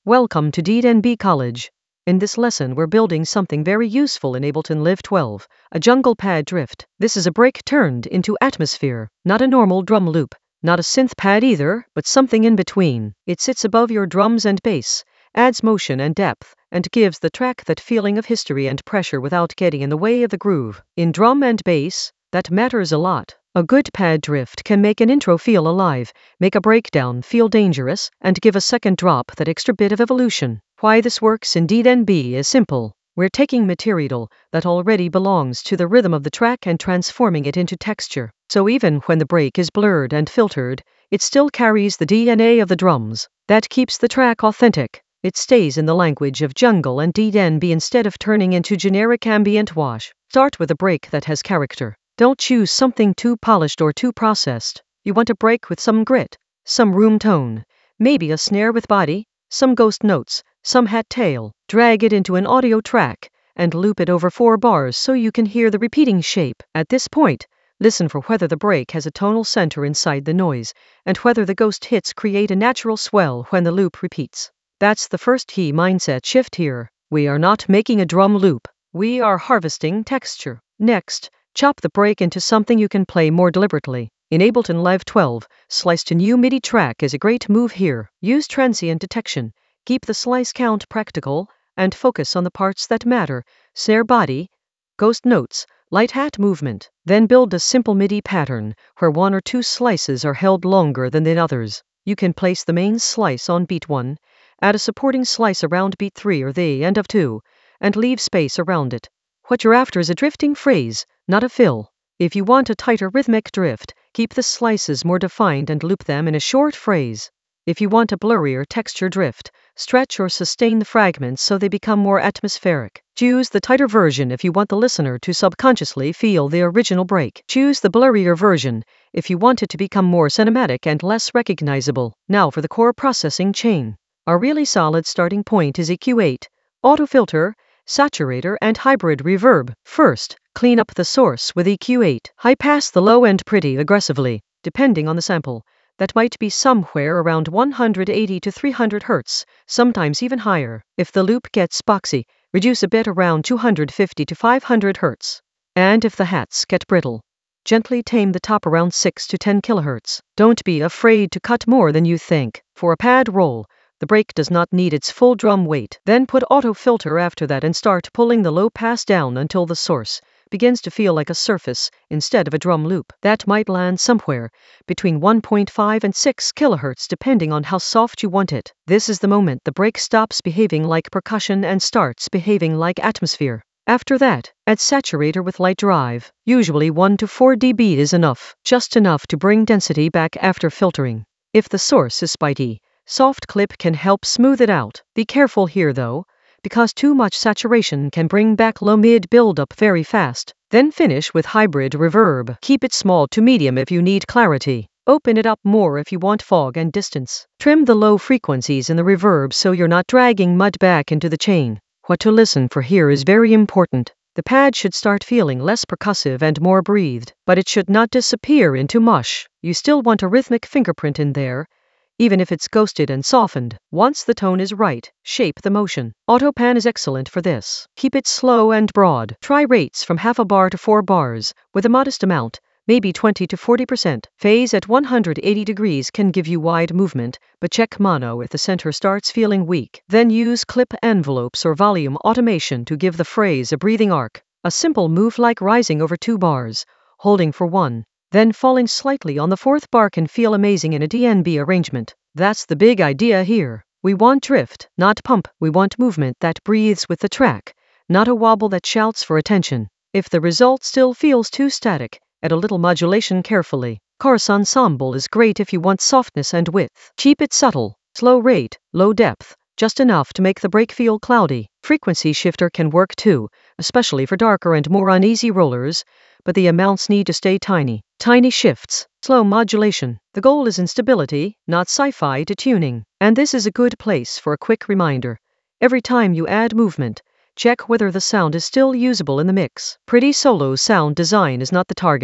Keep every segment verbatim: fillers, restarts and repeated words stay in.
Welcome to D N B College. In this lesson we're building something very useful in Ableton Live twelve, a jungle pad drift. This is a break turned into atmosphere, not a normal drum loop, not a synth pad either, but something in between. It sits above your drums and bass, adds motion and depth, and gives the track that feeling of history and pressure without getting in the way of the groove. In drum and bass, that matters a lot. A good pad drift can make an intro feel alive, make a breakdown feel dangerous, and give a second drop that extra bit of evolution. Why this works in D N B is simple. We're taking material that already belongs to the rhythm of the track and transforming it into texture. So even when the break is blurred and filtered, it still carries the D N A of the drums. That keeps the track authentic. It stays in the language of jungle and D N B instead of turning into generic ambient wash. Start with a break that has character. Don't choose something too polished or too processed. You want a break with some grit, some room tone, maybe a snare with body, some ghost notes, some hat tail. Drag it into an audio track and loop it over four bars so you can hear the repeating shape. At this point, listen for whether the break has a tonal center inside the noise and whether the ghost hits create a natural swell when the loop repeats. That's the first key mindset shift here. We are not making a drum loop. We are harvesting texture. Next, chop the break into something you can play more deliberately. In Ableton Live twelve, slice to new MIDI track is a great move here. Use transient detection, keep the slice count practical, and focus on the parts that matter: snare body, ghost notes, light hat movement. Then build a simple MIDI pattern where one or two slices are held longer than the others. You can place the main slice on beat one, add a supporting slice around beat three or the end of two, and leave space around it. What you're after is a drifting phrase, not a fill. If you want a tighter rhythmic drift, keep the slices more defined and loop them in a short phrase. If you want a blurrier texture drift, stretch or sustain the fragments so they become more atmospheric. Choose the tighter version if you want the listener to subconsciously feel the original break. Choose the blurrier version if you want it to become more cinematic and less recognizable. Now for the core processing chain. Our really solid starting point is E Q eight, auto filter, saturator, and hybrid reverb. First, clean up the source with E Q eight. High pass the low end pretty aggressively, depending on the sample. That might be somewhere around one hundred eighty to three hundred hertz, sometimes even higher. If the loop gets boxy, reduce a bit around two hundred fifty to five hundred hertz. And if the hats get brittle, gently tame the top around six to ten kilohertz. Don't be afraid to cut more than you think. For a pad roll, the break does not need its full drum weight. Then put auto filter after that and start pulling the low pass down until the source begins to feel like a surface instead of a drum loop. That might land somewhere between one point five and six kilohertz depending on how soft you want it. This is the moment the break stops behaving like percussion and starts behaving like atmosphere. After that, add saturator with light drive. Usually one to four decibels is enough, just enough to bring density back after filtering. If the source is spiky, soft clip can help smooth it out. Be careful here though, because too much saturation can bring back low mid buildup very fast. Then finish with hybrid reverb. Keep it small to medium if you need clarity. Open it up more if you want fog and distance. Trim the low frequencies in the reverb so you're not dragging mud back into the chain. What to listen for here is very important. The pad should start feeling less percussive and more breathed, but it should not disappear into mush. You still want a rhythmic fingerprint in there, even if it's ghosted and softened. Once the tone is right, shape the motion. Autopan is excellent for this. Keep it slow and broad. Try rates from half a bar to four bars, with a modest amount, maybe twenty to forty percent. Phase at one hundred eighty degrees can give you wide movement, but check mono if the center starts feeling weak. Then use clip envelopes or volume automation to give the phrase a breathing arc. A simple move like rising over two bars, holding for one, then falling slightly on the fourth bar can feel amazing in a D N B arrangement. That's the big idea here. We want drift, not pump. We want movement that breathes with the track, not a wobble that shouts for attention. If the result still feels too static, add a little modulation carefully. Chorus ensemble is great if you want softness and width. Keep it subtle, slow rate, low depth, just enough to make the break feel cloudy. Frequency shifter can work too, especially for darker and more uneasy rollers, but the amounts need to stay tiny. Tiny shifts, slow modulation. The goal is instability, not sci-fi to tuning. And this is a good place for a quick reminder. Every time you add movement, check whether the sound is still usable in the mix. Pretty solo sound design is not the target.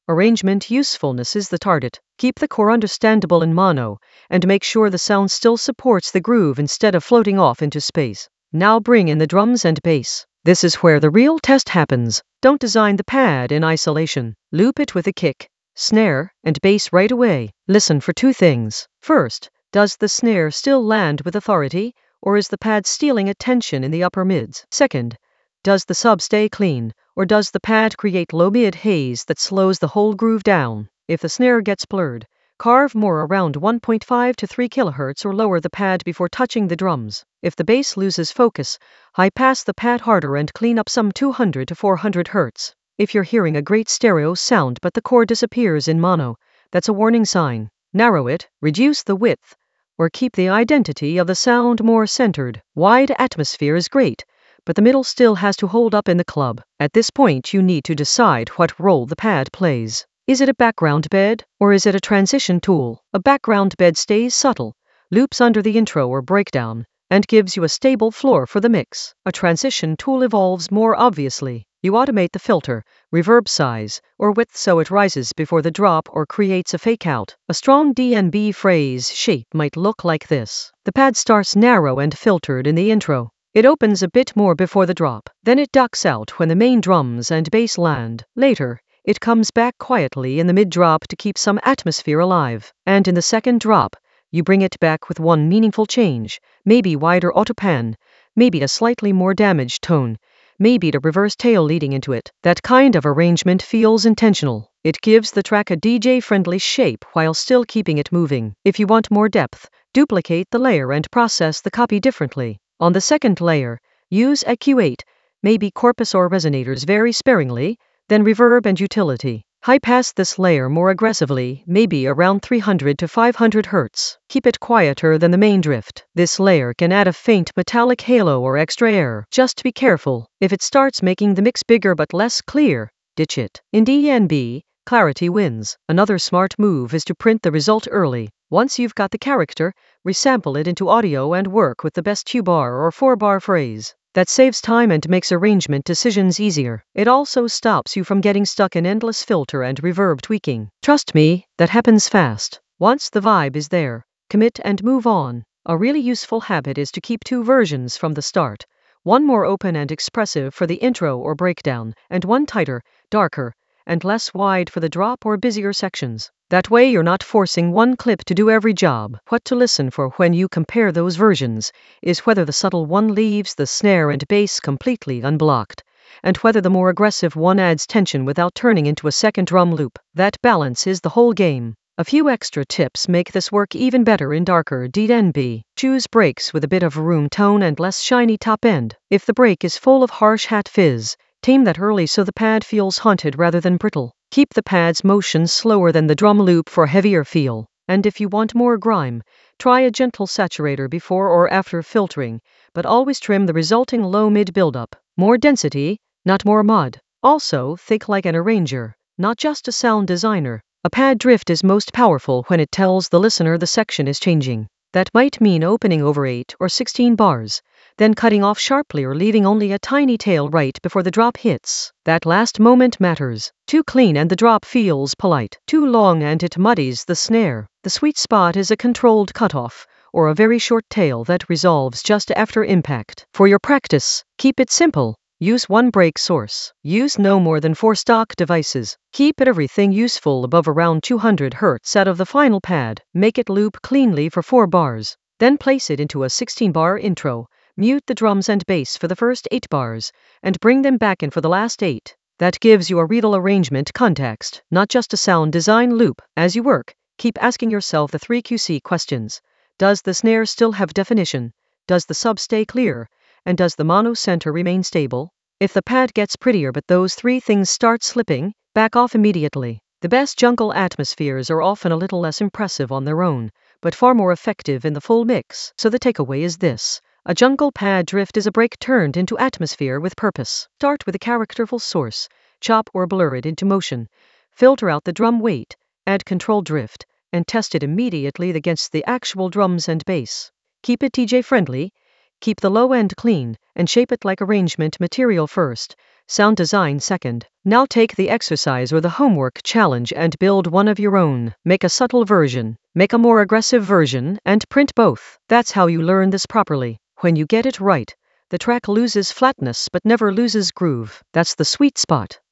Arrangement usefulness is the target. Keep the core understandable in mono, and make sure the sound still supports the groove instead of floating off into space. Now bring in the drums and bass. This is where the real test happens. Don't design the pad in isolation. Loop it with a kick, snare, and bass right away. Listen for two things. First, does the snare still land with authority, or is the pad stealing attention in the upper mids? Second, does the sub stay clean, or does the pad create low-mid haze that slows the whole groove down? If the snare gets blurred, carve more around one point five to three kilohertz or lower the pad before touching the drums. If the bass loses focus, high-pass the pad harder and clean up some two hundred to four hundred hertz. If you're hearing a great stereo sound but the core disappears in mono, that's a warning sign. Narrow it, reduce the width, or keep the identity of the sound more centered. Wide atmosphere is great, but the middle still has to hold up in the club. At this point you need to decide what role the pad plays. Is it a background bed, or is it a transition tool? A background bed stays subtle, loops under the intro or breakdown, and gives you a stable floor for the mix. A transition tool evolves more obviously. You automate the filter, reverb size, or width so it rises before the drop or creates a fake out. A strong D N B phrase shape might look like this. The pad starts narrow and filtered in the intro. It opens a bit more before the drop. Then it ducks out when the main drums and bass land. Later, it comes back quietly in the mid-drop to keep some atmosphere alive. And in the second drop, you bring it back with one meaningful change, maybe wider autopan, maybe a slightly more damaged tone, maybe the reverse tail leading into it. That kind of arrangement feels intentional. It gives the track a D J-friendly shape while still keeping it moving. If you want more depth, duplicate the layer and process the copy differently. On the second layer, use E Q eight, maybe corpus or resonators very sparingly, then reverb and utility. High-pass this layer more aggressively, maybe around three hundred to five hundred hertz. Keep it quieter than the main drift. This layer can add a faint metallic halo or extra air. Just be careful. If it starts making the mix bigger but less clear, ditch it. In D N B, clarity wins. Another smart move is to print the result early. Once you've got the character, resample it into audio and work with the best two-bar or four-bar phrase. That saves time and makes arrangement decisions easier. It also stops you from getting stuck in endless filter and reverb tweaking. Trust me, that happens fast. Once the vibe is there, commit and move on. A really useful habit is to keep two versions from the start. One more open and expressive for the intro or breakdown, and one tighter, darker, and less wide for the drop or busier sections. That way you're not forcing one clip to do every job. What to listen for when you compare those versions is whether the subtle one leaves the snare and bass completely unblocked, and whether the more aggressive one adds tension without turning into a second drum loop. That balance is the whole game. A few extra tips make this work even better in darker D N B. Choose breaks with a bit of room tone and less shiny top end. If the break is full of harsh hat fizz, tame that early so the pad feels haunted rather than brittle. Keep the pad's motion slower than the drum loop for heavier feel. And if you want more grime, try a gentle saturator before or after filtering, but always trim the resulting low-mid buildup. More density, not more mud. Also, think like an arranger, not just a sound designer. A pad drift is most powerful when it tells the listener the section is changing. That might mean opening over eight or sixteen bars, then cutting off sharply or leaving only a tiny tail right before the drop hits. That last moment matters. Too clean and the drop feels polite. Too long and it muddies the snare. The sweet spot is a controlled cutoff, or a very short tail that resolves just after impact. For your practice, keep it simple. Use one break source. Use no more than four stock devices. Keep it everything useful above around two hundred hertz out of the final pad. Make it loop cleanly for four bars. Then place it into a sixteen bar intro. Mute the drums and bass for the first eight bars, and bring them back in for the last eight. That gives you a real arrangement context, not just a sound design loop. As you work, keep asking yourself the three Q C questions. Does the snare still have definition? Does the sub stay clear? And does the mono center remain stable? If the pad gets prettier but those three things start slipping, back off immediately. The best jungle atmospheres are often a little less impressive on their own, but far more effective in the full mix. So the takeaway is this. A jungle pad drift is a break turned into atmosphere with purpose. Start with a characterful source, chop or blur it into motion, filter out the drum weight, add control drift, and test it immediately against the actual drums and bass. Keep it D J-friendly, keep the low end clean, and shape it like arrangement material first, sound design second. Now take the exercise or the homework challenge and build one of your own. Make a subtle version, make a more aggressive version, and print both. That's how you learn this properly. When you get it right, the track loses flatness but never loses groove. That's the sweet spot.